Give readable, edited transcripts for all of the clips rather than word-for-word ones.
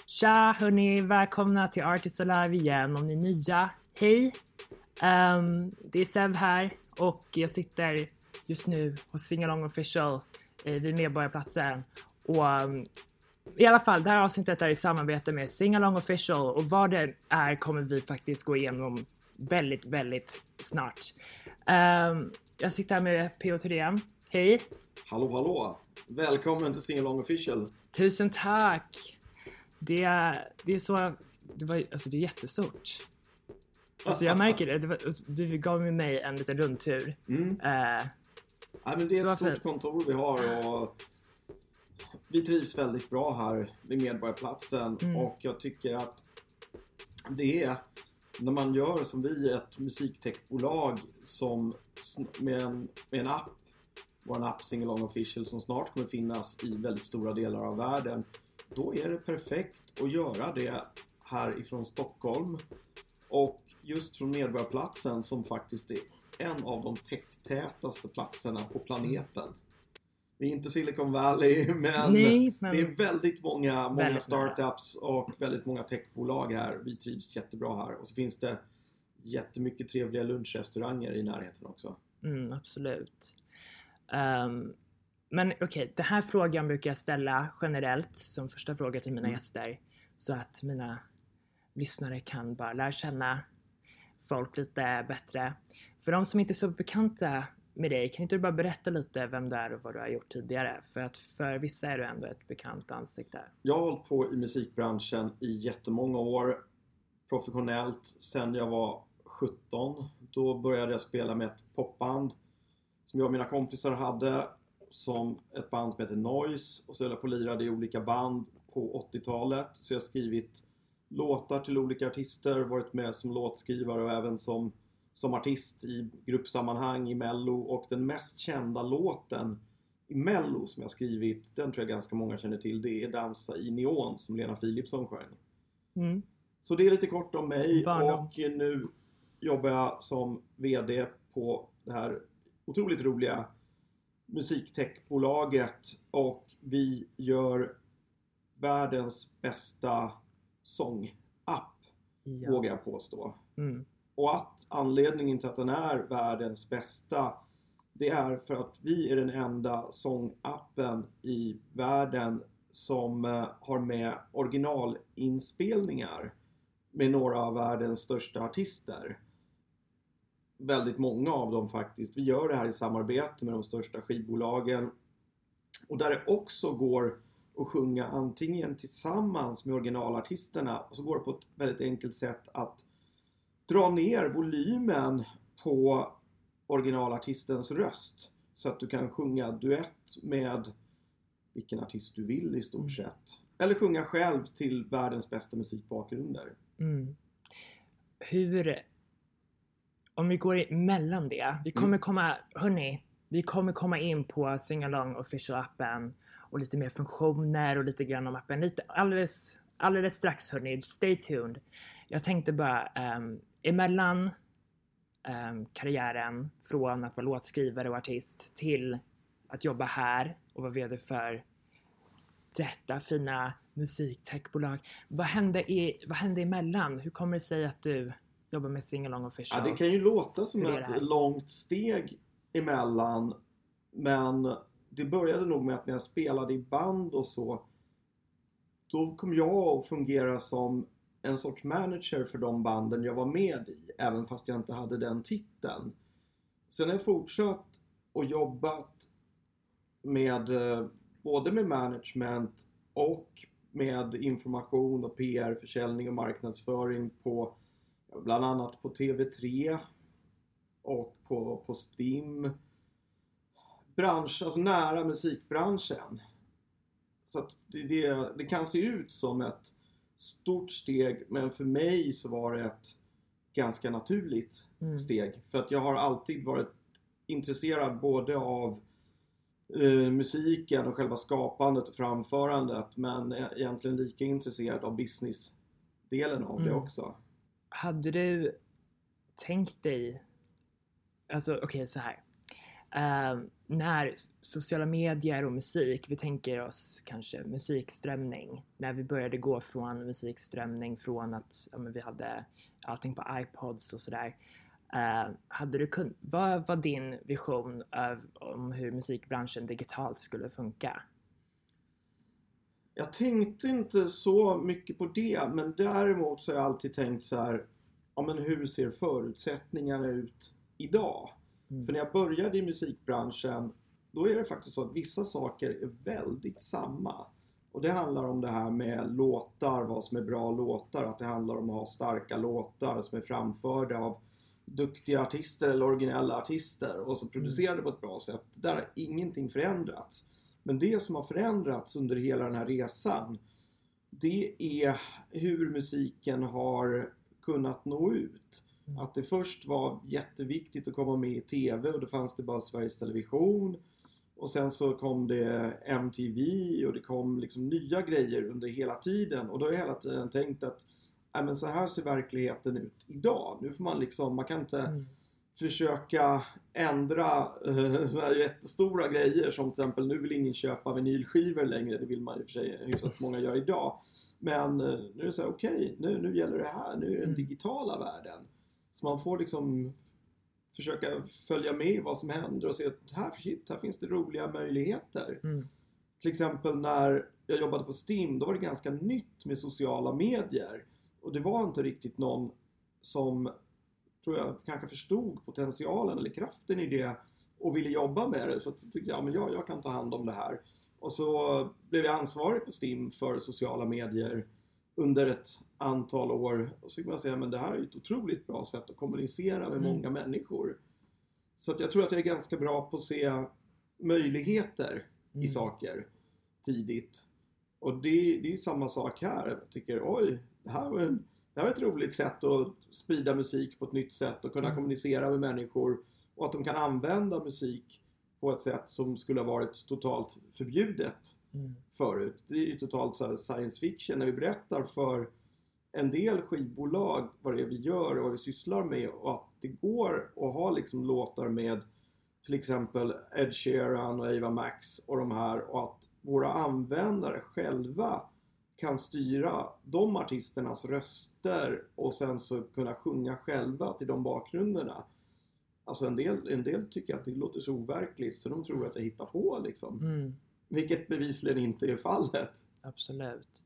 Tja hörni, välkomna till Artists Alive igen om ni är nya. Hej! Det är Sev här och jag sitter just nu hos Singalong Official vid Medborgarplatsen. Och i alla fall, det här avsnittet är i samarbete med Singalong Official och vad det är kommer vi faktiskt gå igenom väldigt, väldigt snart. Jag sitter här med P.O. Thyrén. Hej! Hallå! Välkommen till Singalong Official. Tusen tack! Det är så, det är jättestort. Alltså jag märker det, du gav mig en liten rundtur. Men det är ett stort kontor vi har och vi trivs väldigt bra här vid Medborgarplatsen. Och jag tycker att det är, när man gör som vi, ett musiktechbolag som med en app, vår app Singalong Official som snart kommer finnas i väldigt stora delar av världen. Då är det perfekt att göra det här ifrån Stockholm och just från Medborgarplatsen som faktiskt är en av de tätaste platserna på planeten. Vi är inte Silicon Valley, men det är väldigt många startups och väldigt många techbolag här. Vi trivs jättebra här och så finns det jättemycket trevliga lunchrestauranger i närheten också. Absolut. Men okej, den här frågan brukar jag ställa generellt som första fråga till mina gäster. Så att mina lyssnare kan bara lära känna folk lite bättre. För de som inte är så bekanta med dig, kan inte du bara berätta lite vem du är och vad du har gjort tidigare? För att för vissa är du ändå ett bekant ansikte. Jag har hållit på i musikbranschen i jättemånga år. Professionellt sedan jag var 17. Då började jag spela med ett popband som jag och mina kompisar hade, som ett band som heter Noise, och så höll jag på och lirade i olika band på 80-talet. Så jag har skrivit låtar till olika artister, varit med som låtskrivare och även som artist i gruppsammanhang i Mello. Och den mest kända låten i Mello som jag skrivit, den tror jag ganska många känner till, det är Dansa i neon som Lena Philipsson sjöng. Så det är lite kort om mig. Och nu jobbar jag som vd på det här otroligt roliga musiktechbolaget och vi gör världens bästa sångapp, vågar jag påstå. Och att anledningen till att den är världens bästa, det är för att vi är den enda sångappen i världen som har med originalinspelningar med några av världens största artister. Väldigt många av dem faktiskt. Vi gör det här i samarbete med de största skivbolagen. Och där det också går att sjunga antingen tillsammans med originalartisterna. Och så går det på ett väldigt enkelt sätt att dra ner volymen på originalartistens röst. Så att du kan sjunga duett med vilken artist du vill i stort sett. Eller sjunga själv till världens bästa musikbakgrunder. Om vi går emellan det, vi kommer komma in på Singalong Official-appen och lite mer funktioner och lite grann om appen. Lite alldeles strax hörni, stay tuned. Jag tänkte bara emellan karriären från att vara låtskrivare och artist till att jobba här och vara vd för detta fina musiktechbolag. Vad hände emellan? Hur kommer det sig att du jobbar med Singalong Official? Ja, det kan ju låta som ett långt steg emellan. Men det började nog med att när jag spelade i band och så, då kom jag att fungera som en sorts manager för de banden jag var med i. Även fast jag inte hade den titeln. Sen har jag fortsatt och jobbat med både med management och med information och PR, försäljning och marknadsföring på bland annat på TV3 och på STIM. Alltså nära musikbranschen. Så att det kan se ut som ett stort steg, men för mig så var det ett ganska naturligt steg. För att jag har alltid varit intresserad både av musiken och själva skapandet och framförandet, men egentligen lika intresserad av business-delen av det också. Hade du tänkt dig, alltså okej, så här. när sociala medier och musik, vi tänker oss kanske musikströmning, när vi började gå från musikströmning från att vi hade allting på iPods och sådär. Vad var din vision om hur musikbranschen digitalt skulle funka? Jag tänkte inte så mycket på det, men däremot så har jag alltid tänkt så här, men hur ser förutsättningarna ut idag? För när jag började i musikbranschen, då är det faktiskt så att vissa saker är väldigt samma. Och det handlar om det här med låtar, vad som är bra låtar, att det handlar om att ha starka låtar som är framförda av duktiga artister eller originella artister och så producerade på ett bra sätt. Där har ingenting förändrats. Men det som har förändrats under hela den här resan, det är hur musiken har kunnat nå ut. Att det först var jätteviktigt att komma med i tv och då fanns det bara Sveriges Television. Och sen så kom det MTV och det kom liksom nya grejer under hela tiden. Och då har jag hela tiden tänkt att men så här ser verkligheten ut idag. Nu får man liksom, man kan inte försöka ändra såna här jättestora grejer som till exempel nu vill ingen köpa vinylskivor längre. Det vill man i och för sig hyfsat många gör idag. Men nu är det så här, okej, nu gäller det här. Nu är det den digitala världen. Så man får liksom försöka följa med vad som händer och se att här finns det roliga möjligheter. Till exempel när jag jobbade på Steam, då var det ganska nytt med sociala medier. Och det var inte riktigt någon som, tror jag, kanske förstod potentialen eller kraften i det och ville jobba med det. Så tyckte jag, men jag kan ta hand om det här. Och så blev jag ansvarig på Steam för sociala medier under ett antal år. Och så fick man säga, men det här är ett otroligt bra sätt att kommunicera med många människor. Så att jag tror att jag är ganska bra på att se möjligheter i saker tidigt. Och det är samma sak här. Jag tycker, det här är ett roligt sätt att sprida musik på ett nytt sätt och kunna kommunicera med människor. Och att de kan använda musik på ett sätt som skulle ha varit totalt förbjudet förut. Det är ju totalt så här science fiction när vi berättar för en del skivbolag vad det är vi gör och vad vi sysslar med. Och att det går att ha liksom låtar med till exempel Ed Sheeran och Ava Max och de här. Och att våra användare själva kan styra de artisternas röster och sen så kunna sjunga själva till de bakgrunderna. Alltså en del tycker att det låter så overkligt så de tror att jag hittar på liksom. Vilket bevisligen inte är fallet. Absolut.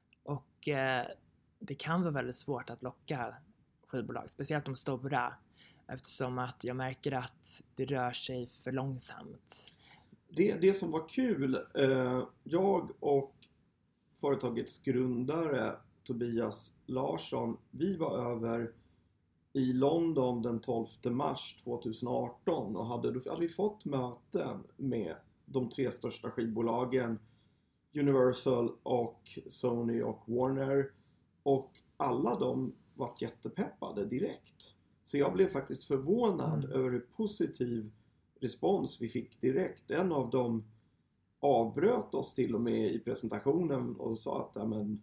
Och det kan vara väldigt svårt att locka skivbolag, speciellt de stora, eftersom att jag märker att det rör sig för långsamt. Det som var kul, jag och företagets grundare Tobias Larsson, vi var över i London den 12 mars 2018 och hade vi fått möten med de 3 största skivbolagen Universal och Sony och Warner, och alla de var jättepeppade direkt. Så jag blev faktiskt förvånad över hur positiv respons vi fick direkt. En av dem avbröt oss till och med i presentationen och sa att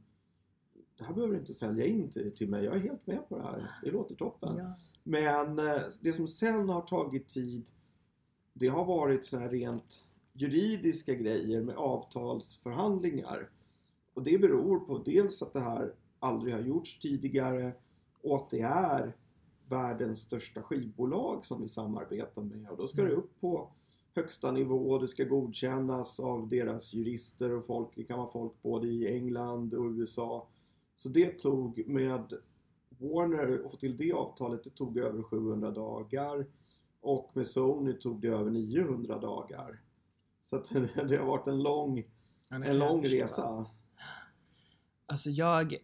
det här behöver du inte sälja in till mig. Jag är helt med på det här. Det låter toppen. Ja. Men det som sen har tagit tid, det har varit så här rent juridiska grejer med avtalsförhandlingar. Och det beror på dels att det här aldrig har gjorts tidigare och att det är världens största skivbolag som vi samarbetar med. Och då ska det upp på högsta nivå, det ska godkännas av deras jurister och folk. Det kan vara folk både i England och USA. Så det tog med Warner, och få till det avtalet, det tog över 700 dagar. Och med Sony tog det över 900 dagar. Så att det har varit en lång resa. Alltså jag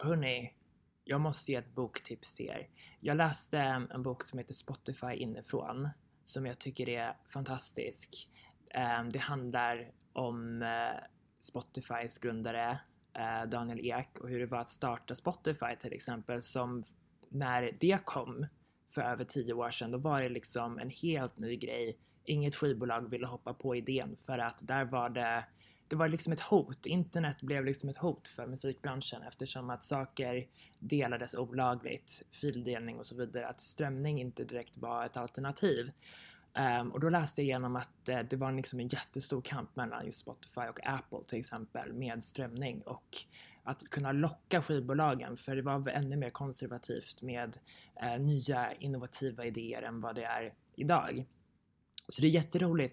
måste ge ett boktips till er. Jag läste en bok som heter Spotify inifrån, som jag tycker är fantastisk. Det handlar om Spotifys grundare Daniel Ek och hur det var att starta Spotify till exempel, som när det kom för över 10 år sedan, då var det liksom en helt ny grej. Inget skivbolag ville hoppa på idén för att där var det var liksom ett hot. Internet blev liksom ett hot för musikbranschen eftersom att saker delades olagligt, fildelning och så vidare, att strömning inte direkt var ett alternativ. Och då läste jag igenom att det var liksom en jättestor kamp mellan just Spotify och Apple till exempel med strömning och att kunna locka skivbolagen, för det var ännu mer konservativt med nya innovativa idéer än vad det är idag. Så det är jätteroligt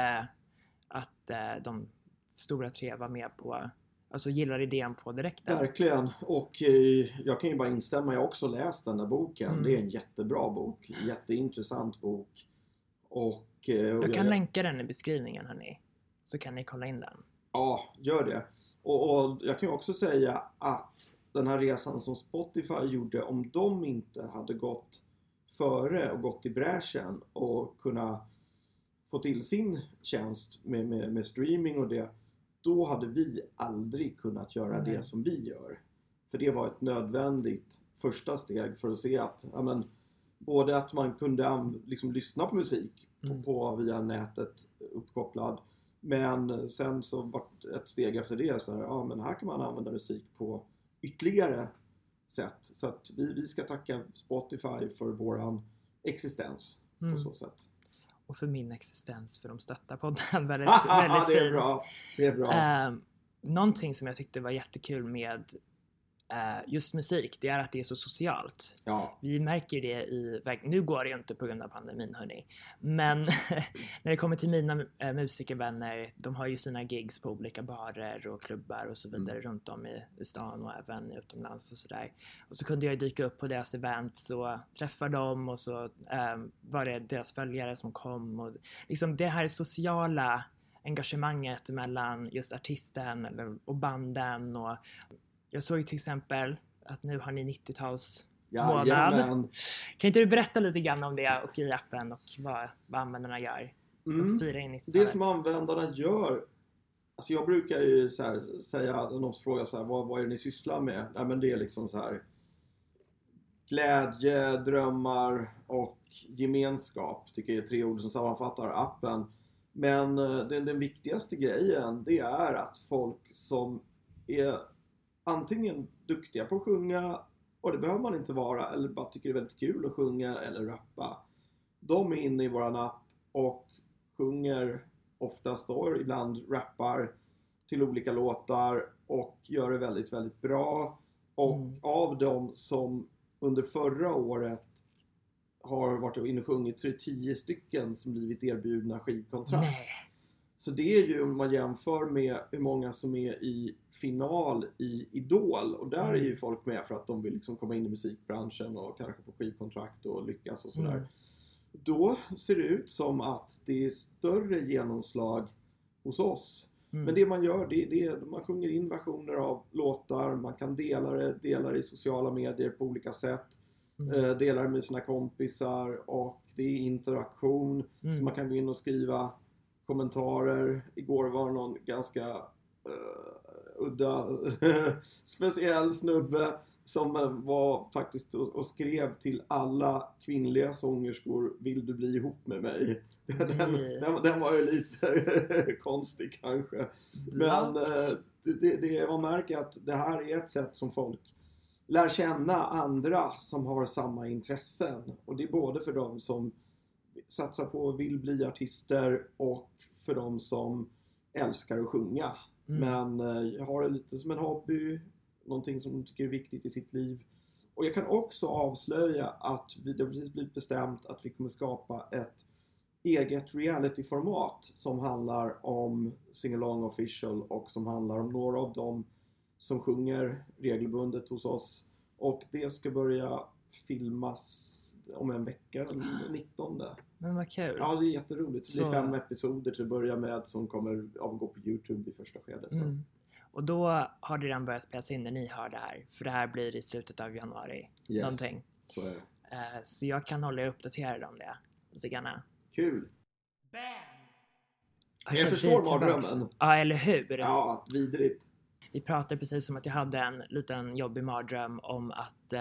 att de stora 3 var med på, alltså gillar idén på direkten. Verkligen, och jag kan ju bara instämma, jag har också läst den där boken. Det är en jättebra bok, jätteintressant bok. Och jag kan länka den i beskrivningen, hörni, så kan ni kolla in den. Ja, gör det. Och jag kan ju också säga att den här resan som Spotify gjorde, om de inte hade gått före och gått i bräschen och kunna få till sin tjänst med streaming och det, då hade vi aldrig kunnat göra det som vi gör. För det var ett nödvändigt första steg för att se att både att man kunde liksom lyssna på musik på via nätet uppkopplad, men sen så var ett steg efter det så här, men här kan man använda musik på ytterligare sätt. Så att vi ska tacka Spotify för våran existens på så sätt. Och för min existens, för de stöttar podden väldigt, väldigt det är fint. Bra. Det är bra. Någonting som jag tyckte var jättekul med just musik, det är att det är så socialt. Ja. Vi märker det nu går det ju inte på grund av pandemin, hörni. Men när det kommer till mina musikervänner, de har ju sina gigs på olika barer och klubbar och så vidare runt om i stan och även utomlands och sådär. Och så kunde jag dyka upp på deras events och träffa dem, och så var det deras följare som kom. Och liksom det här sociala engagemanget mellan just artisten och banden. Och jag såg ju till exempel att nu har ni 90-tals månad. Kan inte du berätta lite grann om det och i appen och vad användarna gör för att fira in 90-talet? Det som användarna gör, alltså jag brukar ju så här säga, någon frågar så här, vad är det ni sysslar med? Nej, men det är liksom så här glädje, drömmar och gemenskap, tycker jag är 3 ord som sammanfattar appen. Men den viktigaste grejen, det är att folk som är antingen duktiga på att sjunga, och det behöver man inte vara, eller bara tycker det är väldigt kul att sjunga eller rappa. De är inne i våran app och sjunger oftast då, ibland rappar till olika låtar och gör det väldigt, väldigt bra. Och av dem som under förra året har varit inne och sjungit, så är det 10 stycken som blivit erbjudna skivkontrakt. Nej. Så det är ju, om man jämför med hur många som är i final i Idol, och där är ju folk med för att de vill liksom komma in i musikbranschen och kanske få skivkontrakt och lyckas och sådär. Då ser det ut som att det är större genomslag hos oss. Men det man gör, det är man sjunger in versioner av låtar, man kan dela det i sociala medier på olika sätt. Delar med sina kompisar, och det är interaktion, så man kan gå in och skriva kommentarer. Igår var någon ganska udda speciell snubbe som var faktiskt och skrev till alla kvinnliga sångerskor: vill du bli ihop med mig? Den var ju lite konstig kanske. Men man märker att det här är ett sätt som folk lär känna andra som har samma intressen. Och det är både för dem som satsar på och vill bli artister och för dem som älskar att sjunga. Men jag har det lite som en hobby, någonting som de tycker är viktigt i sitt liv. Och jag kan också avslöja att det har precis blivit bestämt att vi kommer skapa ett eget reality-format som handlar om Singalong Official och som handlar om några av dem som sjunger regelbundet hos oss. Och det ska börja filmas om en vecka, den 19. Men vad kul. Ja, det är jätteroligt. Det blir 5 episoder till att börja med som kommer avgå på YouTube i första skedet. Och då har det redan börjat spelas in när ni har det här. För det här blir i slutet av januari. Yes, någonting. Så är det. Så jag kan hålla er uppdaterade om det. Så gärna. Kul. Bam! Jag förstår mardrömmen. Ja, eller hur? Ja, vidrigt. Vi pratade precis om att jag hade en liten jobbig mardröm om att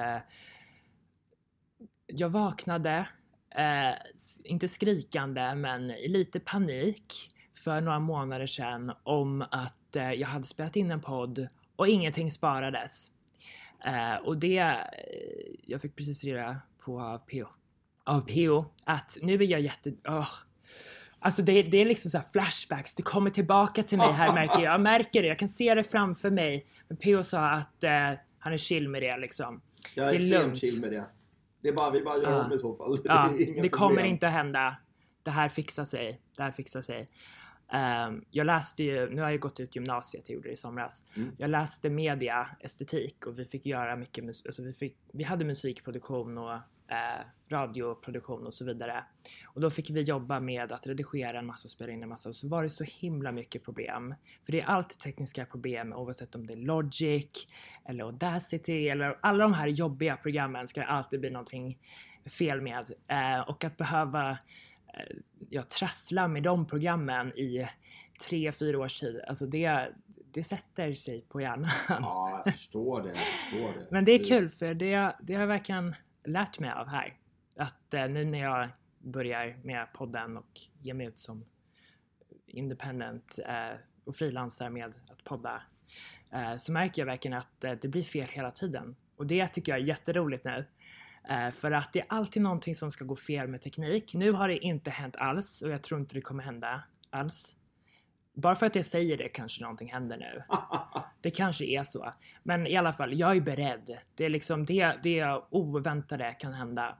jag vaknade, inte skrikande men i lite panik för några månader sedan om att jag hade spelat in en podd och ingenting sparades. Och det, jag fick precis reda på PO av P.O. att nu är jag alltså det är liksom så här flashbacks, det kommer tillbaka till mig här märker jag. Jag märker det, jag kan se det framför mig. Men P.O. sa att han är chill med det liksom. Jag är extremt chill med det. Det är bara, vi bara gör om i så fall. Ja, det kommer inte att hända. Det här fixar sig. Jag läste ju, nu har jag gått ut gymnasiet, jag gjorde det i somras. Jag läste media, estetik och vi fick göra mycket alltså vi hade musikproduktion och radioproduktion och så vidare. Och då fick vi jobba med att redigera en massa och spela in en massa och så var det så himla mycket problem. För det är alltid tekniska problem oavsett om det är Logic eller Audacity eller alla de här jobbiga programmen ska det alltid bli någonting fel med. Och att behöva trassla med de programmen i 3-4 års tid. Alltså det sätter sig på hjärnan. Ja, jag förstår det. Men det är kul för det har jag verkligen lärt mig av här. Att nu när jag börjar med podden och ger mig ut som independent och frilansar med att podda så märker jag verkligen att det blir fel hela tiden. Och det tycker jag är jätteroligt nu. För att det är alltid någonting som ska gå fel med teknik. Nu har det inte hänt alls och jag tror inte det kommer hända alls. Bara för att jag säger det kanske någonting händer nu. Det kanske är så. Men i alla fall, jag är beredd. Det är liksom det oväntade kan hända.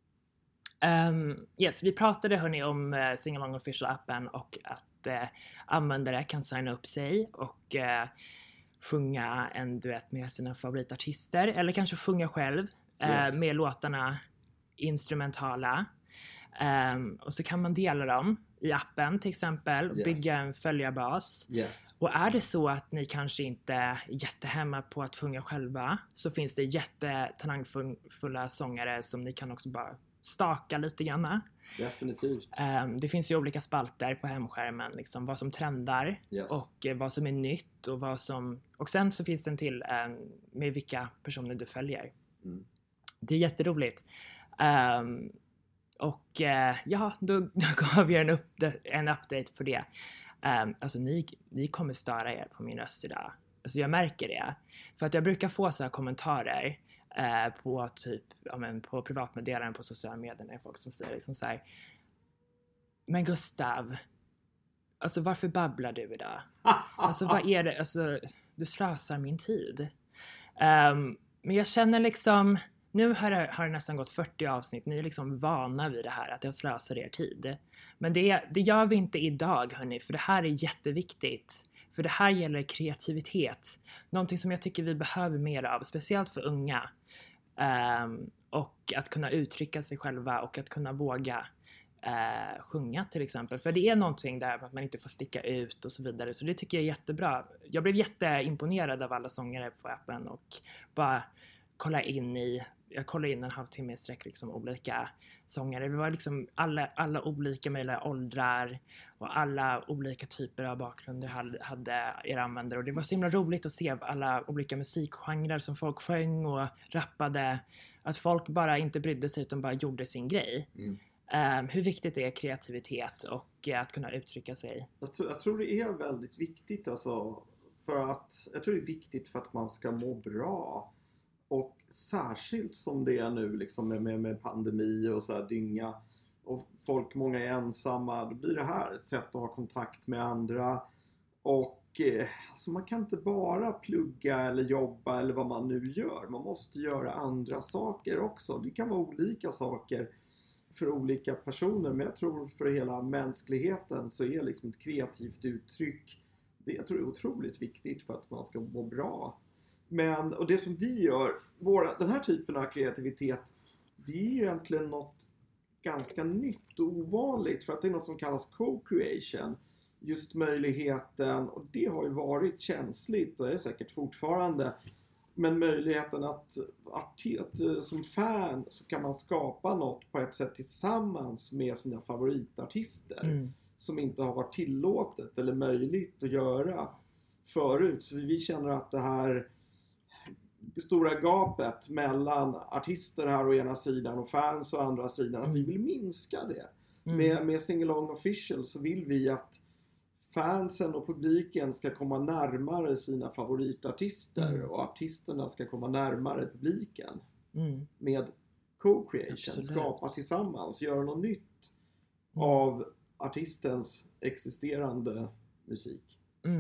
Vi pratade hörni om Singalong Official appen och att användare kan signa upp sig och sjunga en duett med sina favoritartister. Eller kanske sjunga själv. Med låtarna instrumentala. Och så kan man dela dem i appen till exempel. Bygga en följarbas. Och är det så att ni kanske inte är jättehemma på att sjunga själva så finns det jättetalangfulla sångare som ni kan också bara staka lite grann. Definitivt. Det finns ju olika spalter på hemskärmen liksom, vad som trendar och vad som är nytt och sen så finns det en till med vilka personer du följer. Det är jätteroligt. Då gav jag en update på det. Alltså ni kommer störa er på min röst idag. Alltså jag märker det. För att jag brukar få så här kommentarer på typ, på privatmeddelanden på sociala medier när folk som säger liksom så här: men Gustav, alltså varför babblar du idag? Alltså vad är det? Alltså du slösar min tid. Men jag känner liksom, nu har det nästan gått 40 avsnitt. Ni är liksom vana vid det här, att jag slösar er tid. Men det gör vi inte idag hörni, för det här är jätteviktigt. För det här gäller kreativitet. Någonting som jag tycker vi behöver mer av, speciellt för unga. Och att kunna uttrycka sig själva och att kunna våga sjunga till exempel. För det är någonting där att man inte får sticka ut och så vidare. Så det tycker jag är jättebra. Jag blev jätteimponerad av alla sångare på appen och bara jag kollade in en halvtimme i sträck liksom olika sångare. Det var liksom alla olika möjliga åldrar och alla olika typer av bakgrunder hade era användare. Och det var så himla roligt att se alla olika musikgenrer som folk sjöng och rappade. Att folk bara inte brydde sig utan bara gjorde sin grej. Hur viktigt är kreativitet och att kunna uttrycka sig? Jag tror det är väldigt viktigt alltså, jag tror det är viktigt för att man ska må bra. Och särskilt som det är nu liksom med pandemi och så här dynga och många är ensamma, då blir det här ett sätt att ha kontakt med andra. Och alltså man kan inte bara plugga eller jobba eller vad man nu gör. Man måste göra andra saker också. Det kan vara olika saker för olika personer, men jag tror för hela mänskligheten så är liksom ett kreativt uttryck, jag tror det är otroligt viktigt för att man ska må bra. Och det som vi gör, den här typen av kreativitet, det är ju egentligen något ganska nytt och ovanligt, för att det är något som kallas co-creation. Just möjligheten, och det har ju varit känsligt och är säkert fortfarande, men möjligheten att som fan så kan man skapa något på ett sätt tillsammans med sina favoritartister som inte har varit tillåtet eller möjligt att göra förut. Så vi känner att det här stora gapet mellan artister här å ena sidan och fans å andra sidan, att vi vill minska det. Med Singalong Official så vill vi att fansen och publiken ska komma närmare sina favoritartister och artisterna ska komma närmare publiken med co-creation, skapa tillsammans, göra något nytt av artistens existerande musik.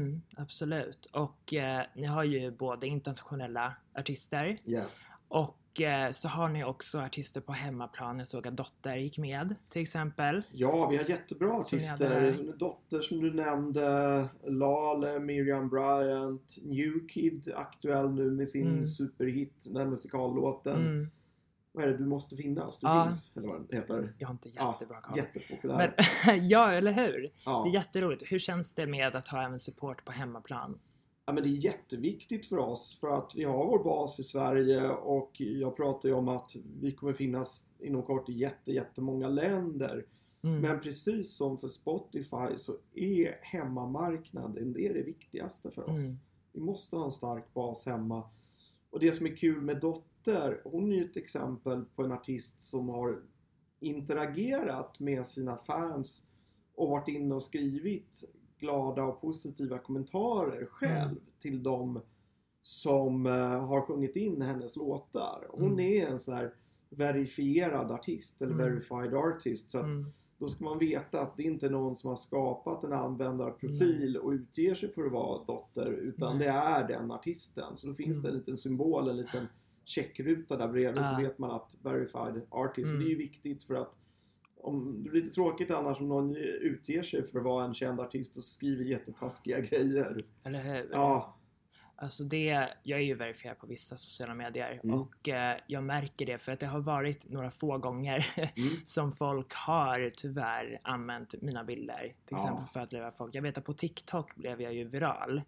Absolut. Och ni har ju både internationella artister och så har ni också artister på hemmaplan. Jag såg att Dotter gick med till exempel. Ja, vi har jättebra artister. Dotter som du nämnde, Lale, Miriam Bryant, New Kid aktuell nu med sin superhit, den här musikallåten. Vad är det? Du måste finnas. Du finns. Eller vad det heter. Jag har inte jättebra koll. Jättepopulär. Men, ja, eller hur? Ja. Det är jätteroligt. Hur känns det med att ha även support på hemmaplan? Ja, men det är jätteviktigt för oss. För att vi har vår bas i Sverige. Och jag pratar ju om att vi kommer finnas inom kort i jättemånga länder. Men precis som för Spotify så är hemmamarknaden, det är det viktigaste för oss. Vi måste ha en stark bas hemma. Och det som är kul med Dotter, hon är ju ett exempel på en artist som har interagerat med sina fans och varit inne och skrivit glada och positiva kommentarer själv till dem som har sjungit in hennes låtar. Hon är en sån här verifierad artist eller verified artist, så att då ska man veta att det inte är någon som har skapat en användarprofil och utger sig för att vara Dotter, utan det är den artisten. Så då finns det en liten symbol, en liten checkruta där bredvid, så vet man att verified artist. Och det är ju viktigt, för att om det blir lite tråkigt annars om någon utger sig för att vara en känd artist och skriver jättetaskiga grejer. Eller hur? Ja. Alltså jag är ju verifierad på vissa sociala medier och jag märker det, för att det har varit några få gånger som folk har tyvärr använt mina bilder. Till exempel för att lura folk. Jag vet att på TikTok blev jag ju viral.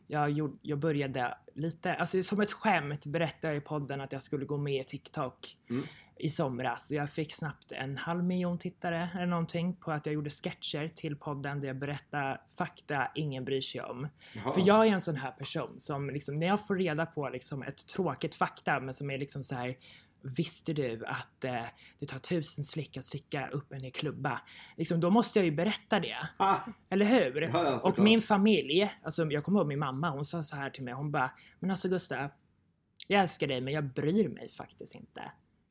Jag började lite, alltså som ett skämt berättade i podden att jag skulle gå med i TikTok i somras. Och jag fick snabbt 500 000 tittare eller någonting på att jag gjorde sketcher till podden där jag berättar fakta ingen bryr sig om. Jaha. För jag är en sån här person som liksom, när jag får reda på liksom ett tråkigt fakta, men som är liksom så här: visste du att det tar 1000 slick att slicka upp en i klubba? Liksom, då måste jag ju berätta det. Eller hur? Ja, och min familj, alltså jag kommer ihåg min mamma, hon sa så här till mig. Hon bara, men alltså Gustav, jag älskar dig men jag bryr mig faktiskt inte.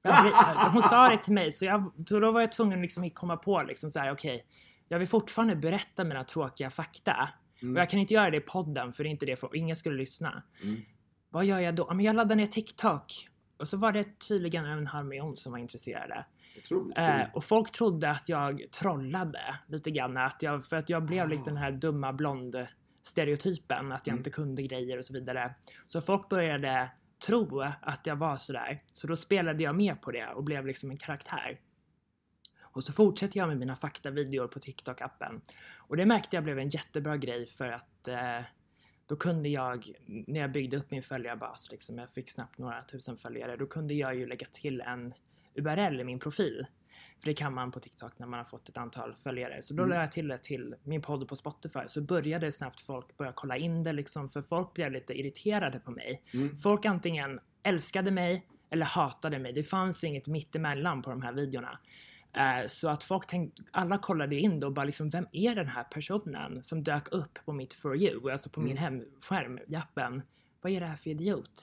Hon sa det till mig, så då var jag tvungen liksom att komma på liksom så här: okej, jag vill fortfarande berätta mina tråkiga fakta. Och jag kan inte göra det i podden, för det är inte det, för ingen skulle lyssna. Vad gör jag då? Men jag laddar ner TikTok. Och så var det tydligen 500 000 som var intresserade. Och folk trodde att jag trollade lite grann. För att jag blev lite den här dumma blond stereotypen. Att jag inte kunde grejer och så vidare. Så folk började tro att jag var sådär. Så då spelade jag med på det och blev liksom en karaktär. Och så fortsätter jag med mina faktavideor på TikTok-appen. Och det märkte jag blev en jättebra grej, för att då kunde jag, när jag byggde upp min följarbas, liksom, jag fick snabbt några tusen följare, då kunde jag ju lägga till en URL i min profil. För det kan man på TikTok när man har fått ett antal följare. Så då lade jag till det till min podd på Spotify. Så började snabbt folk börja kolla in det liksom, för folk blev lite irriterade på mig. Folk antingen älskade mig eller hatade mig. Det fanns inget mittemellan på de här videorna. Så att folk tänkte, alla kollade in då och bara liksom, vem är den här personen som dök upp på mitt For You, alltså på min hemskärm, jappen. Vad är det här för idiot?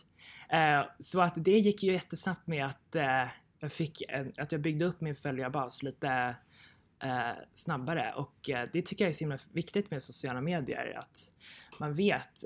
Så att det gick ju jättesnabbt med att att jag byggde upp min följarbas lite snabbare. Och det tycker jag är så himla viktigt med sociala medier, att man vet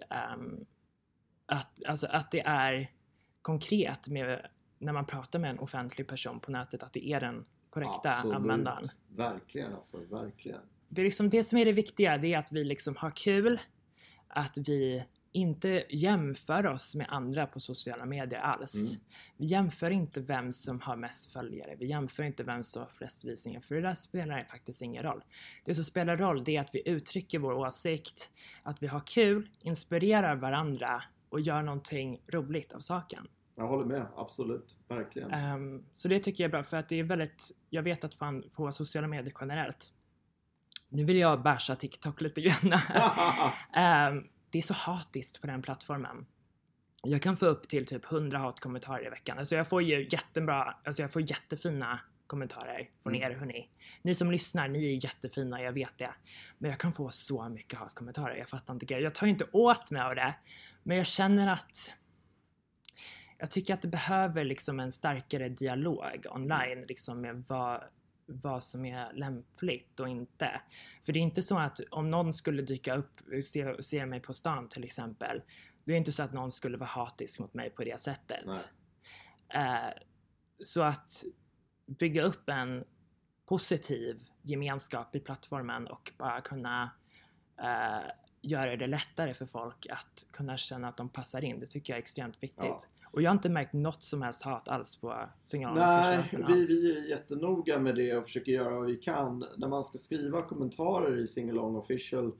att det är konkret med, när man pratar med en offentlig person på nätet, att det är den korrekta användaren. Verkligen, alltså verkligen. Det är liksom det som är det viktiga, det är att vi liksom har kul, att vi inte jämför oss med andra på sociala medier alls. Vi jämför inte vem som har mest följare, vi jämför inte vem som har flest visningar, för det där spelar faktiskt ingen roll. Det som spelar roll, det är att vi uttrycker vår åsikt, att vi har kul, inspirerar varandra och gör någonting roligt av saken. Jag håller med, absolut, verkligen. Så det tycker jag är bra, för att det är väldigt, jag vet att på sociala medier generellt, nu vill jag basha TikTok lite grann. Det är så hatiskt på den plattformen. Jag kan få upp till typ 100 hatkommentarer i veckan. Alltså jag får ju jag får jättefina kommentarer från er, hörni. Ni som lyssnar, ni är jättefina, jag vet det. Men jag kan få så mycket hatkommentarer, jag fattar inte. Jag tar inte åt mig av det. Men jag känner att jag tycker att det behöver liksom en starkare dialog online liksom med vad som är lämpligt och inte. För det är inte så att om någon skulle dyka upp och se mig på stan till exempel, det är inte så att någon skulle vara hatisk mot mig på det sättet. Så att bygga upp en positiv gemenskap i plattformen och bara kunna göra det lättare för folk att kunna känna att de passar in, det tycker jag är extremt viktigt. Ja. Och jag har inte märkt något som helst hat alls på Singalong. Nej, vi är jättenoga med det och försöker göra vad vi kan. När man ska skriva kommentarer i Singalong Official,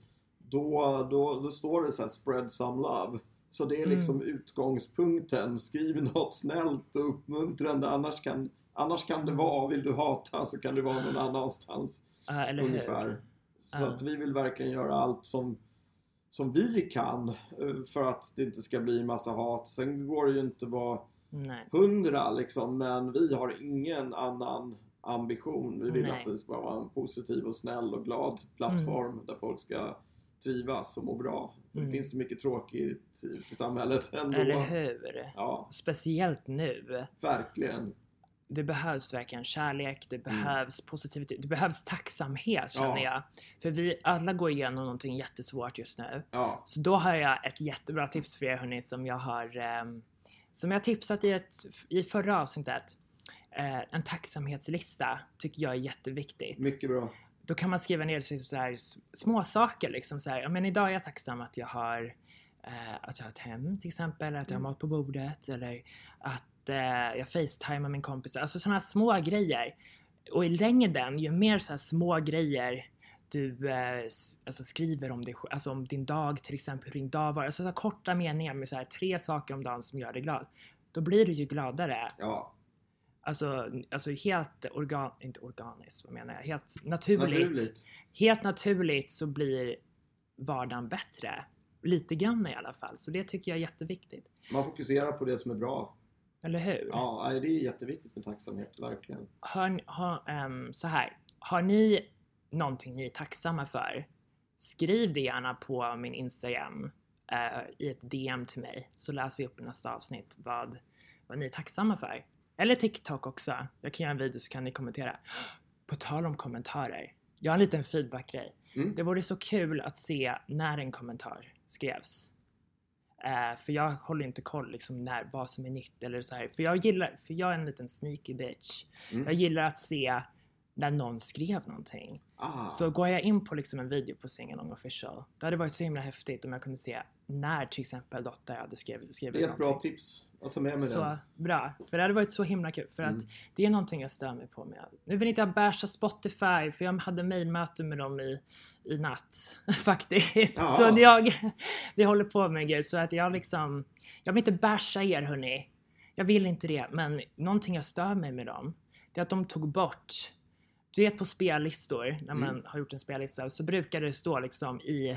då står det så här spread some love. Så det är liksom utgångspunkten. Skriv något snällt och uppmuntrande, annars kan det vara, vill du hata så kan det vara någon annanstans. Eller ungefär. Hur? Så att vi vill verkligen göra allt som vi kan för att det inte ska bli en massa hat. Sen går det ju inte att vara 100 liksom, men vi har ingen annan ambition. Vi vill att det ska vara en positiv och snäll och glad plattform där folk ska trivas och må bra. Det finns så mycket tråkigt i samhället ändå. Eller hur? Ja. Speciellt nu. Verkligen. Det behövs verkligen kärlek, det behövs positivitet, det behövs tacksamhet känner jag. För vi alla går igenom någonting jättesvårt just nu. Ja. Så då har jag ett jättebra tips för er hörni, som jag tipsat i förra avsnittet. En tacksamhetslista tycker jag är jätteviktigt. Mycket bra. Då kan man skriva ner så här små saker liksom så här, men idag är jag tacksam att jag har ett hem till exempel, eller att jag har mat på bordet, eller att jag facetimar min kompis. Alltså sådana här små grejer. Och i längden, ju mer så här små grejer du skriver om dig, alltså om din dag till exempel, hur din dag var. Alltså så här korta meningar med så här 3 saker om dagen som gör dig glad. Då blir du ju gladare. Ja. Alltså helt inte organiskt, vad menar jag? Helt naturligt. Helt naturligt så blir vardagen bättre. Lite grann i alla fall. Så det tycker jag är jätteviktigt. Man fokuserar på det som är bra. Eller hur? Ja, det är jätteviktigt med tacksamhet, verkligen. Så här. Har ni någonting ni är tacksamma för? Skriv det gärna på min Instagram i ett DM till mig. Så läser jag upp i nästa avsnitt vad ni är tacksamma för. Eller TikTok också. Jag kan göra en video så kan ni kommentera. På tal om kommentarer. Jag har en liten feedback-grej. Det vore så kul att se när en kommentar skrevs. För jag håller inte koll liksom vad som är nytt eller så här. För jag är en liten sneaky bitch. Jag gillar att se när någon skrev någonting. Så går jag in på liksom en video på Singalong Official, då hade det varit så himla häftigt om jag kunde se när till exempel Dotter hade skrivit det är ett någonting. Bra tips att ta med mig. Så bra, för det hade varit så himla kul. För att det är någonting jag stör mig på med. Nu vill inte jag basha Spotify, för jag hade mejlmöte med dem i natt faktiskt. Så vi håller på med grejer. Så att jag vill inte basha er hörni. Jag vill inte det. Men någonting jag stör mig med dem, det är att de tog bort, du vet på spellistor, när man har gjort en spellista, så brukar det stå liksom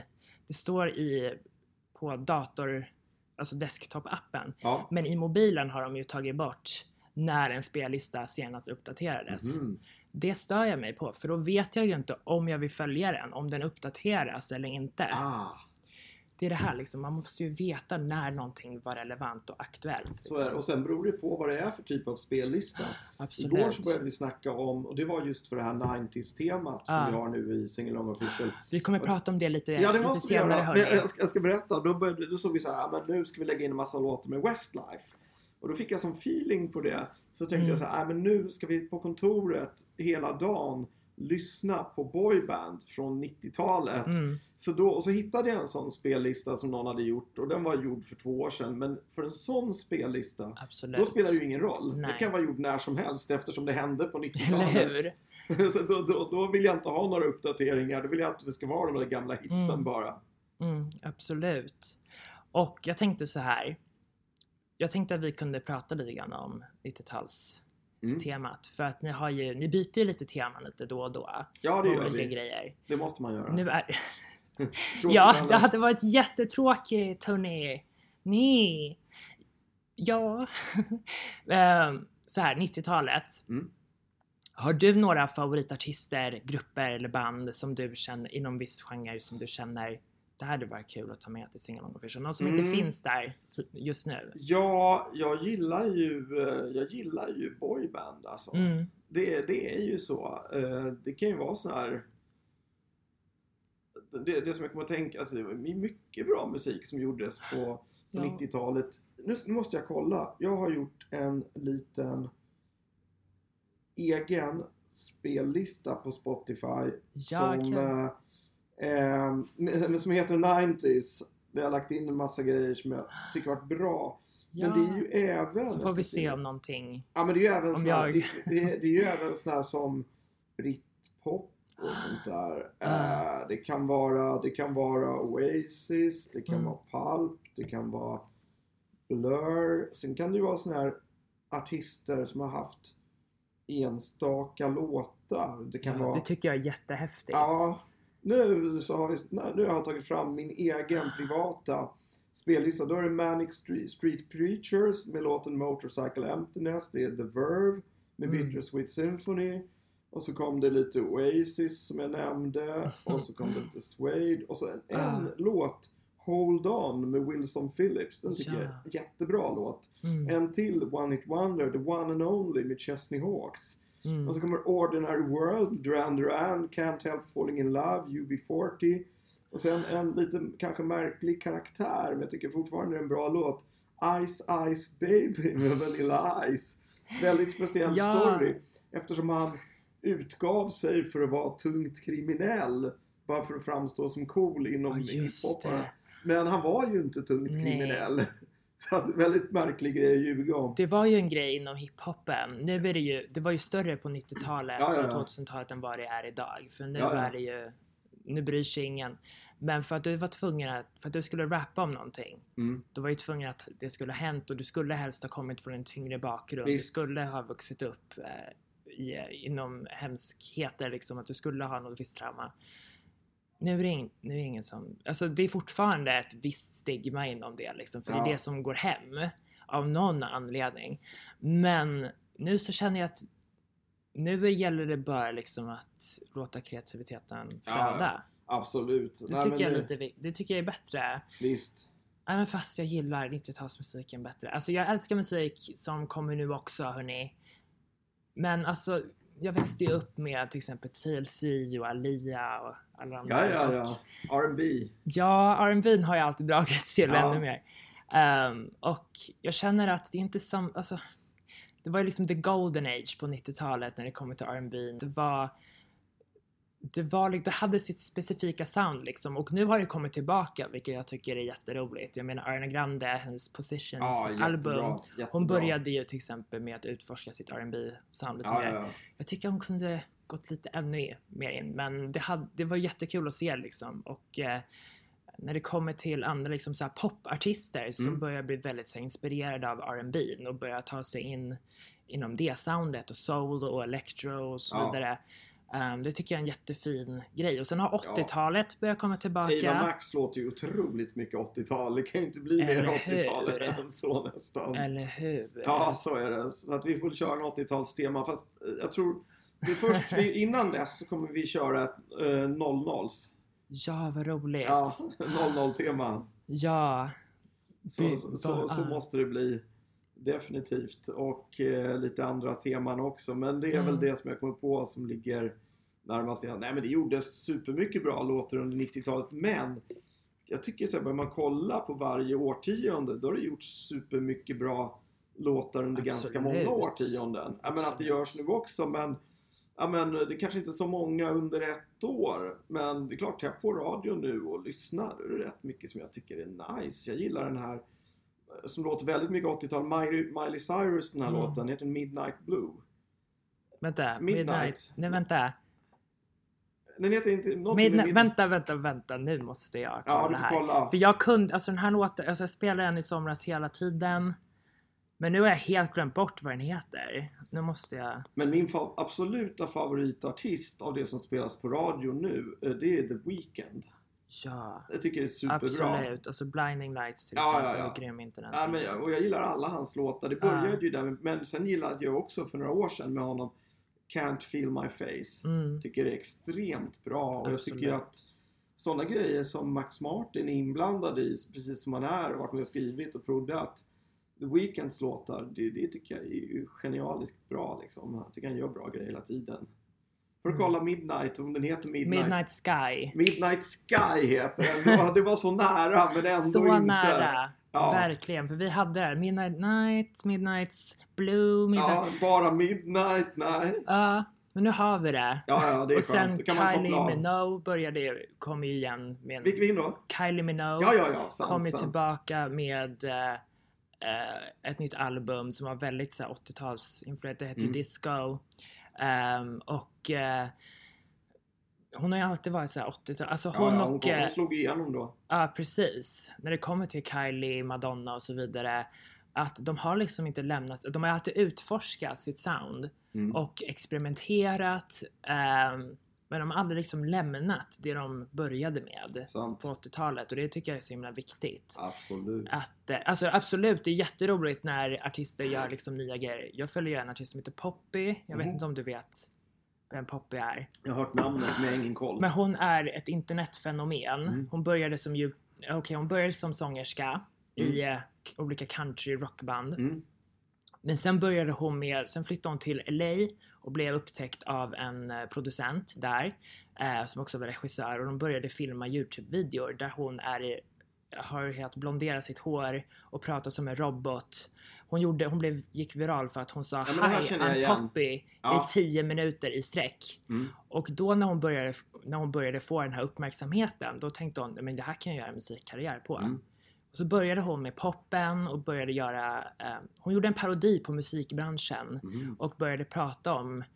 på dator, alltså desktop-appen. Ja. Men i mobilen har de ju tagit bort när en spellista senast uppdaterades. Det stör jag mig på, för då vet jag ju inte om jag vill följa den, om den uppdateras eller inte. Det är det här liksom, man måste ju veta när någonting var relevant och aktuellt. Liksom. Så är det. Och sen beror det på vad det är för typ av spellista. Absolut. Igår så började vi snacka om, och det var just för det här 90s-temat som vi har nu i Singalong Official. Vi kommer prata om det lite det måste senare. Men jag ska berätta, då såg vi så här, men nu ska vi lägga in en massa låtar med Westlife. Och då fick jag som feeling på det. Så tänkte jag så här, men nu ska vi på kontoret hela dagen lyssna på boyband från 90-talet. Så hittade jag en sån spellista som någon hade gjort, och den var gjord för 2 år sedan. Men för en sån spellista, då spelar det ju ingen roll. Det kan vara gjord när som helst eftersom det hände på 90-talet. Så då vill jag inte ha några uppdateringar. Då vill jag att det ska vara de där gamla hitsen bara. Absolut. Och jag tänkte så här. Jag tänkte att vi kunde prata lite grann om 90-tals temat. För att ni byter ju lite teman lite då och då. Ja, det gör vi. Grejer. Det måste man göra. Nu är det hade varit jättetråkigt, Tony. Nej. Ja. Så här, 90-talet. Har du några favoritartister, grupper eller band som du känner inom viss genre som du känner Det hade varit kul att ta med till Sing Along Official. Någon som inte finns där just nu. Ja, jag gillar ju boyband alltså. Det är ju så. Det kan ju vara så här. Det som jag kommer att tänka, alltså, det är mycket bra musik som gjordes på 90-talet. Nu måste jag kolla. Jag har gjort en liten egen spellista på Spotify som heter 90s. Där jag har lagt in en massa grejer som jag tycker har varit bra. Ja. Men det är ju även... Så får vi se om någonting... Ja, men det är ju även sådär, det är ju även sådär som Britpop och sånt där. Det kan vara Oasis, det kan vara Pulp, det kan vara Blur. Sen kan det ju vara såna här artister som har haft enstaka låtar. Det kan vara... Det tycker jag är jättehäftigt. Ja, nu har jag tagit fram min egen privata spellista. Då är det Manic Street Preachers med låten Motorcycle Emptiness. Det är The Verve med Bittersweet Symphony. Och så kom det lite Oasis som jag nämnde. Och så kom det lite Suede. Och så en låt, Hold On med Wilson Phillips. Den tycker jag är en jättebra låt. En till, One Hit Wonder, The One and Only med Chesney Hawkes. Och så kommer Ordinary World, Duran Duran, Can't Help Falling In Love, UB40. Och sen en lite kanske märklig karaktär, men jag tycker fortfarande är en bra låt. Ice Ice Baby med Vanilla Ice. Väldigt speciell story. Eftersom han utgav sig för att vara tungt kriminell. Bara för att framstå som cool inom hiphop. Men han var ju inte tungt kriminell. Så att väldigt märklig grej att ljuga om. Det var ju en grej inom hiphopen. Nu är det var ju större på 90-talet och 2000-talet än vad det är idag. För nu är det ju, nu bryr sig ingen. Men för att du var tvungen för att du skulle rappa om någonting. Då var du tvungen att det skulle ha hänt och du skulle helst ha kommit från en tyngre bakgrund. Du skulle ha vuxit upp inom hemskheter liksom, att du skulle ha något visst trauma. Nu är det ingen som... Alltså det är fortfarande ett visst stigma inom det liksom, för det är det som går hem av någon anledning. Men nu så känner jag att nu gäller det bara liksom att låta kreativiteten flöda. Absolut. Det tycker jag är bättre. Visst. Även fast jag gillar 90-talsmusiken bättre. Alltså jag älskar musik som kommer nu också, hörni. Men alltså... Jag växte ju upp med till exempel TLC och Alia och alla andra. Ja. R&B. Ja, R&B har jag alltid dragit till ännu mer. Och jag känner att det är inte som... Alltså, det var ju liksom the golden age på 90-talet när det kommer till R&B. Det hade sitt specifika sound liksom. Och nu har det kommit tillbaka, vilket jag tycker är jätteroligt. Jag menar Ariana Grande, hennes Positions album. Hon började ju till exempel med att utforska sitt R&B-sound lite mer. Ja. Jag tycker hon kunde gått lite ännu mer in. Men det var jättekul att se liksom. Och när det kommer till andra liksom, så här popartister som börjar bli väldigt så här, inspirerade av R&B och börjar ta sig in inom det soundet och soul och electro och så vidare. Det tycker jag är en jättefin grej. Och sen har 80-talet börjat komma tillbaka. Ava Max låter ju otroligt mycket 80-tal. Det kan ju inte bli mer 80-tal än så nästan. Eller hur? Ja, så är det. Så att vi får köra en 80-talstema. Fast jag tror innan dess så kommer vi köra ett 00s. Ja, vad roligt. Ja, 00-tema. Ja. Så måste det bli. Definitivt. Och lite andra teman också. Men det är väl det som jag kommer på som ligger närmast. Nej, men det gjordes supermycket bra låtar under 90-talet. Men jag tycker att börjar man kolla på varje årtionde, då har det gjorts supermycket bra låtar under ganska många årtionden. Jag menar att det görs nu också. Men det är kanske inte så många under ett år. Men det är klart, jag på radio nu och lyssnar. Det är rätt mycket som jag tycker är nice. Jag gillar den här som låter väldigt mycket 80-tal. Miley Cyrus, den här låten, heter Midnight Blue. Vänta, Midnight. Nej, vänta. Den heter inte något vänta, nu måste jag kolla här. Kolla. För jag kunde, alltså den här låten, alltså jag spelade den i somras hela tiden. Men nu har jag helt glömt bort vad den heter. Nu måste jag... Men min absoluta favoritartist av det som spelas på radio nu, det är The Weeknd. Ja. Jag tycker det är superbra. Absolut. Alltså Blinding Lights till exempel. Ja. Grym inte den. Och jag gillar alla hans låtar. Det började ju där. Men sen gillade jag också för några år sedan med honom Can't Feel My Face. Tycker det är extremt bra. Och jag tycker att sådana grejer som Max Martin är inblandad i, precis som han är och varit med och skrivit och proddat. The Weeknds låtar, det tycker jag är genialiskt bra liksom. Jag tycker han gör bra grejer hela tiden. För att kolla Midnight, om den heter Midnight Sky. Midnight Sky heter den. Det var så nära, men ändå så inte. Så nära, ja. Verkligen. För vi hade det här, Midnight's Blue, Ja, bara Midnight, nej. Ja, men nu har vi det. Ja, det är och sen kan Kylie Minogue kom ju igen med... Vilken då? Kylie Minogue sant, kom ju tillbaka med ett nytt album som var väldigt så här 80-talsinfluerat. Det heter ju Disco. Hon har ju alltid varit så här 80-tal. Alltså hon slog igenom då. Ja, precis. När det kommer till Kylie, Madonna och så vidare. Att de har liksom inte lämnat. De har alltid utforskat sitt sound. Och experimenterat. Men de har aldrig liksom lämnat det de började med på 80-talet. Och det tycker jag är så himla viktigt. Absolut. Absolut, det är jätteroligt när artister gör liksom nya grejer. Jag följer en artist som heter Poppy. Jag vet inte om du vet vem Poppy är. Jag har hört namnet men ingen koll. Men hon är ett internetfenomen. Hon började som sångerska i olika country rockband. Men sen sen flyttade hon till LA och blev upptäckt av en producent där som också var regissör, och de började filma YouTube-videor där hon har helt blonderat sitt hår och pratar som en robot. Hon gick viral för att hon sa hi, I'm Poppy i 10 minuter i sträck. Och då när hon började få den här uppmärksamheten, då tänkte hon, men det här kan jag göra en musikkarriär på. Och så började hon med poppen och började göra... hon gjorde en parodi på musikbranschen och började prata om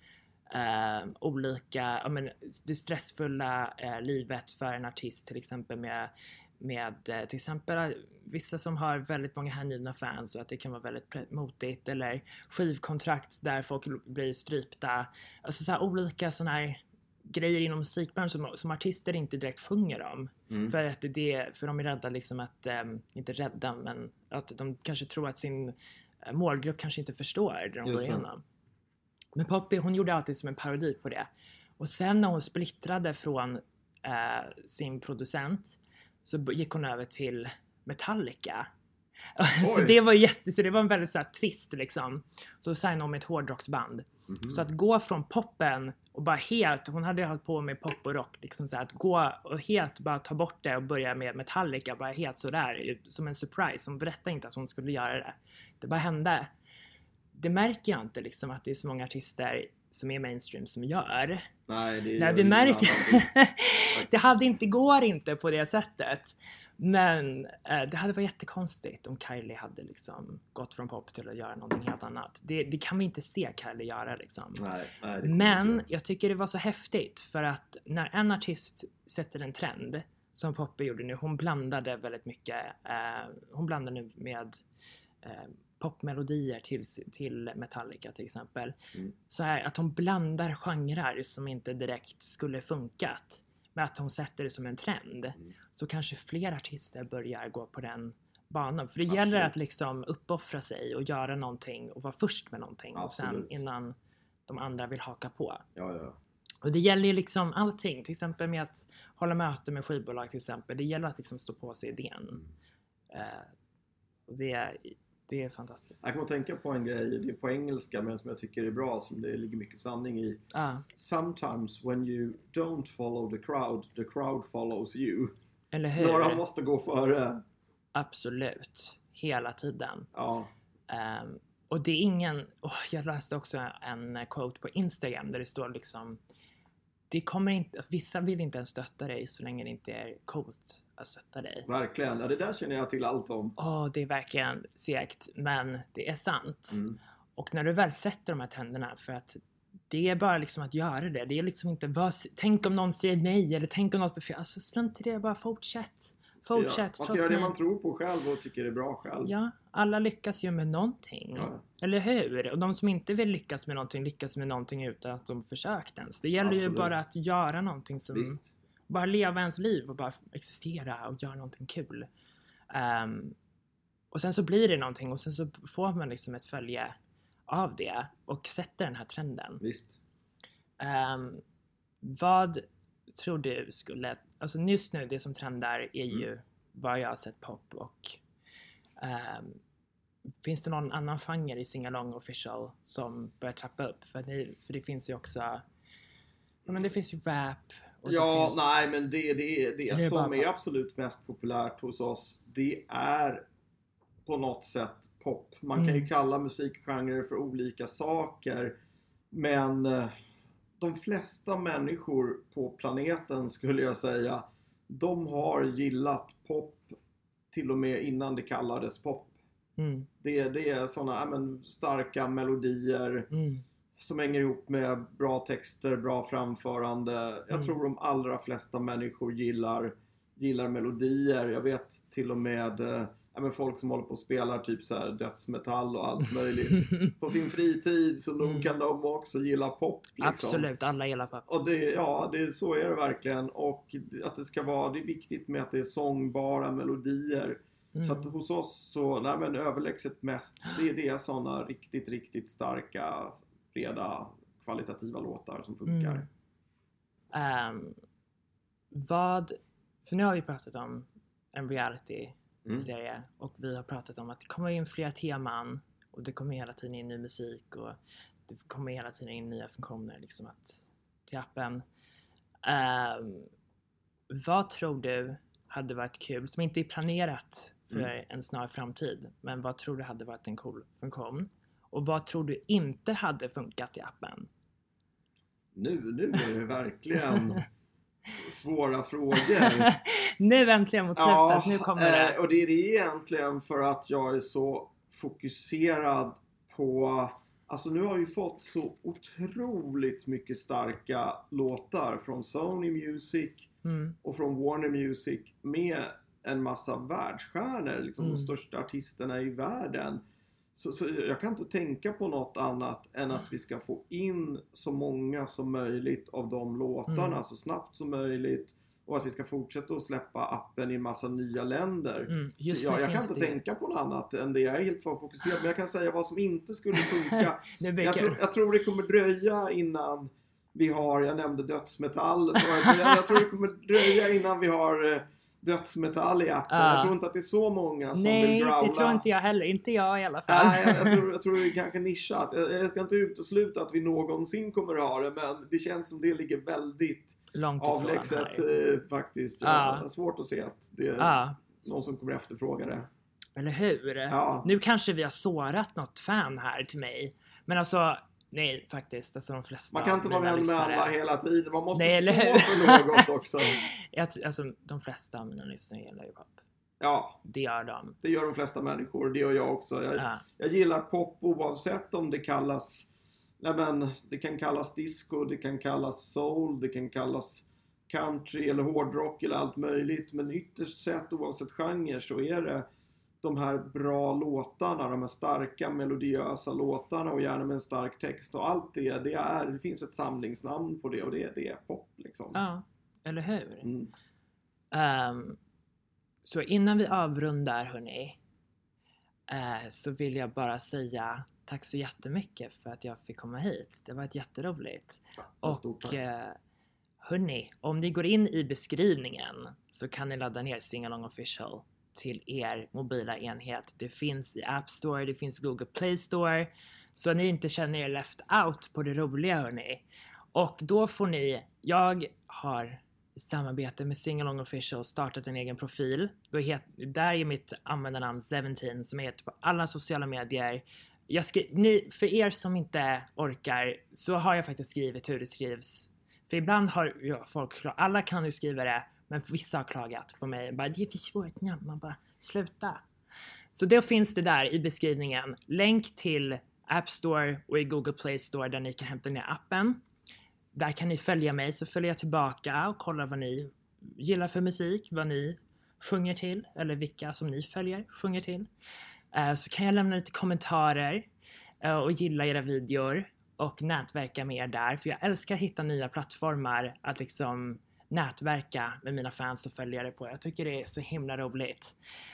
olika... det stressfulla livet för en artist, till exempel med till exempel vissa som har väldigt många hängivna fans och att det kan vara väldigt motigt, eller skivkontrakt där folk blir strypta. Alltså så här olika såna här grejer inom musikbranschen som artister inte direkt sjunger om. För att för de är rädda liksom att, inte rädda, men att de kanske tror att sin målgrupp kanske inte förstår det de går igenom. Men Poppy, hon gjorde alltid som en parodi på det. Och sen när hon splittrade från sin producent så gick hon över till Metallica. Så det var en väldigt så här twist liksom. Så signade hon med ett hårdrocksband. Så att gå från poppen och bara hon hade hållit på med pop och rock liksom, så att gå och helt bara ta bort det och börja med Metallica bara helt sådär som en surprise. Hon berättade inte att hon skulle göra det. Det bara hände. Det märker jag inte liksom, att det är så många artister som är mainstream som gör. Nej, vi märker går inte på det sättet. Men det hade varit jättekonstigt om Kylie hade liksom gått från pop till att göra någonting helt annat. Det kan vi inte se Kylie göra liksom. Nej, men jag tycker det var så häftigt, för att när en artist sätter en trend, som Poppy gjorde nu, hon blandade väldigt mycket. Hon blandade nu med popmelodier till Metallica till exempel. Så här, att hon blandar genrer som inte direkt skulle funkat, med att hon sätter det som en trend. Så kanske fler artister börjar gå på den banan. För det gäller att liksom uppoffra sig och göra någonting och vara först med någonting. Och sen innan de andra vill haka på. Ja. Och det gäller ju liksom allting. Till exempel med att hålla möte med skivbolag till exempel. Det gäller att liksom stå på sig idén. Och det är fantastiskt. Jag kommer att tänka på en grej, det är på engelska men som jag tycker är bra, som det ligger mycket sanning i. Sometimes when you don't follow the crowd follows you. Eller hur? Några måste gå före. Absolut. Hela tiden. Ja. Och det är ingen... jag läste också en quote på Instagram där det står liksom... vissa vill inte ens stötta dig så länge det inte är coolt att stötta dig. Verkligen, det där känner jag till allt om. Det är verkligen segt, men det är sant. Och när du väl sätter de här trenderna, för att det är bara liksom att göra det. Det är liksom inte tänk om någon säger nej, eller tänk om något blir fel. Alltså strunt i det, bara fortsätt. Man ska göra det man tror på själv och tycker är bra själv. Ja, alla lyckas ju med någonting. Ja. Eller hur? Och de som inte vill lyckas med någonting utan att de försökt ens. Det gäller ju bara att göra någonting som... Visst. Bara leva ens liv och bara existera och göra någonting kul. Och sen så blir det någonting och sen så får man liksom ett följe av det och sätter den här trenden. Visst. Vad tror du skulle alltså just nu det som trendar är ju vad jag har sett pop och finns det någon annan genre i Singalong Official som börjar trappa upp? För det finns ju också, men det finns ju rap. Och men det som är absolut mest populärt hos oss, det är på något sätt pop. Man kan ju kalla musikgenrer för olika saker, men de flesta människor på planeten, skulle jag säga, de har gillat pop till och med innan det kallades pop. Det är sådana starka melodier som hänger ihop med bra texter, bra framförande. Jag tror de allra flesta människor gillar melodier. Jag vet till och med folk som håller på och spelar typ så här dödsmetall och allt möjligt på sin fritid, så nog kan de också gilla pop. Liksom. Absolut, alla gillar pop. Och så är det verkligen. Och att det är viktigt med att det är sångbara melodier. Så att hos oss så, överlägset mest, det är sådana riktigt, riktigt starka, breda, kvalitativa låtar som funkar. För nu har vi pratat om en reality-serie och vi har pratat om att det kommer in fler teman och det kommer hela tiden in ny musik och det kommer hela tiden in nya funktioner liksom till appen. Vad tror du hade varit kul, som inte är planerat för en snar framtid, men vad tror du hade varit en cool funktion? Och vad tror du inte hade funkat i appen? Nu är det verkligen svåra frågor. Nu äntligen mot slutet, nu kommer det. Och det är egentligen för att jag är så fokuserad på... Alltså nu har vi fått så otroligt mycket starka låtar från Sony Music och från Warner Music med en massa världsstjärnor, liksom de största artisterna i världen. Så jag kan inte tänka på något annat än att vi ska få in så många som möjligt av de låtarna så snabbt som möjligt. Och att vi ska fortsätta att släppa appen i en massa nya länder. Så jag kan inte tänka på något annat än det. Jag är helt fokuserad. Men jag kan säga vad som inte skulle funka. Jag tror det kommer dröja innan vi har, jag nämnde dödsmetall. Jag tror det kommer dröja innan vi har dödsmetall i appen. Jag tror inte att det är så många som vill growla. Nej, det tror inte jag heller. Inte jag i alla fall. Jag tror det är kanske nischat. Jag ska inte utesluta att vi någonsin kommer att ha det, men det känns som det ligger väldigt långt avlägset faktiskt. Svårt att se att det är någon som kommer efterfråga det. Eller hur? Ja. Nu kanske vi har sårat något fan här till mig. Men alltså, nej faktiskt. Alltså de flesta. Man kan inte vara vän med alla hela tiden. Man måste stå för något också. Alltså de flesta av mina lyssnare gillar ju pop. Ja. Det gör de. Det gör de flesta människor. Det gör jag också. Jag gillar pop oavsett om det kallas... det kan kallas disco, det kan kallas soul, det kan kallas country eller hårdrock eller allt möjligt. Men ytterst sett, oavsett genre, så är det de här bra låtarna, de här starka melodiösa låtarna och gärna med en stark text och allt det finns ett samlingsnamn på det och det är pop liksom. Ja, eller hur? Så innan vi avrundar hörni, så vill jag bara säga tack så jättemycket för att jag fick komma hit. Det var jätteroligt. Och hörni, om ni går in i beskrivningen så kan ni ladda ner Singalong Official till er mobila enhet. Det finns i App Store, det finns Google Play Store. Så ni inte känner er left out på det roliga hörni. Och då får jag har i samarbete med Singalong Official startat en egen profil. Där är mitt användarnamn 17 som heter på alla sociala medier. För er som inte orkar så har jag faktiskt skrivit hur det skrivs. För ibland har folk, alla kan ju skriva det, men vissa har klagat på mig. Bara, det är för svårt namn, man bara sluta. Så då finns det där i beskrivningen. Länk till App Store och i Google Play Store där ni kan hämta ner appen. Där kan ni följa mig, så följer jag tillbaka och kollar vad ni gillar för musik, vad ni sjunger till, eller vilka som ni följer sjunger till. Så kan jag lämna lite kommentarer och gilla era videor och nätverka med er där. För jag älskar att hitta nya plattformar att liksom nätverka med mina fans och följare på. Jag tycker det är så himla roligt.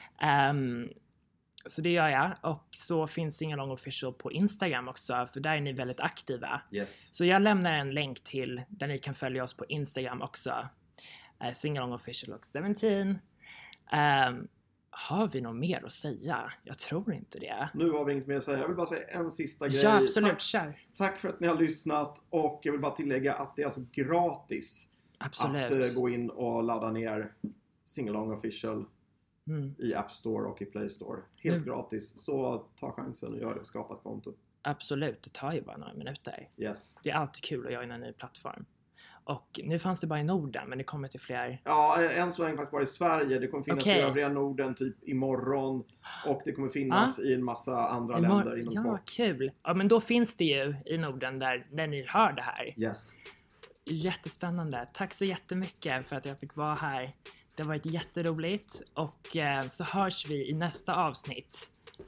Så det gör jag. Och så finns Singalong Official på Instagram också, för där är ni väldigt aktiva. Yes. Så jag lämnar en länk till där ni kan följa oss på Instagram också. Singalong Official och 17. Har vi något mer att säga? Jag tror inte det. Nu har vi inget mer att säga. Jag vill bara säga en sista grej. Ja, absolut. Tack för att ni har lyssnat. Och jag vill bara tillägga att det är alltså gratis att gå in och ladda ner Singalong Official i App Store och i Play Store. Helt gratis. Så ta chansen och gör det och skapa ett konto. Absolut, det tar ju bara några minuter. Yes. Det är alltid kul att joina en ny plattform. Och nu fanns det bara i Norden, men det kommer till fler. Ja, än så länge faktiskt bara i Sverige. Det kommer finnas i övriga Norden typ imorgon. Och det kommer finnas i en massa andra länder inom kort. Kul. Ja, men då finns det ju i Norden där ni hör det här. Yes. Jättespännande. Tack så jättemycket för att jag fick vara här. Det har varit jätteroligt. Och så hörs vi i nästa avsnitt.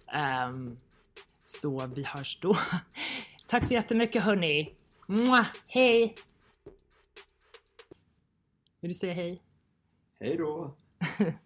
Så vi hörs då. Tack så jättemycket hörni. Hej! Vill du säga hej? Hej då!